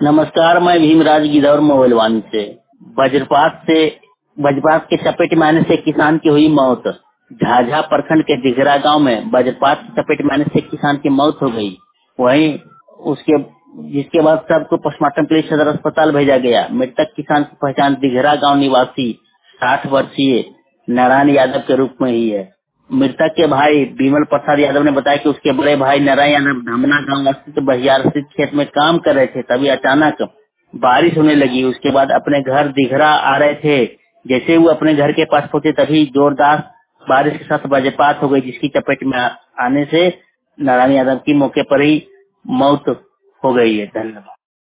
नमस्कार, मैं भीमराज गिदौर मोहलवानी से। वज्रपात से वज्रपात के चपेट में आने से किसान की हुई मौत। झाझा प्रखंड के दिघरा गांव में वज्रपात की चपेट में आने से किसान की मौत हो गई। वहीं उसके जिसके बाद सबको पोस्टमार्टम के लिए सदर अस्पताल भेजा गया। मृतक किसान की पहचान दिघरा गांव निवासी 60 वर्षीय नारायण यादव के रूप में ही है। मृतक के भाई विमल प्रसाद यादव ने बताया कि उसके बड़े भाई नारायण यादव धामना गांव स्थित बहियार स्थित खेत में काम कर रहे थे, तभी अचानक बारिश होने लगी। उसके बाद अपने घर दिघरा आ रहे थे। जैसे वो अपने घर के पास पहुंचे तभी जोरदार बारिश के साथ वज्रपात हो गई, जिसकी चपेट में आने से नारायण यादव की मौके पर ही मौत हो गई है। धन्यवाद।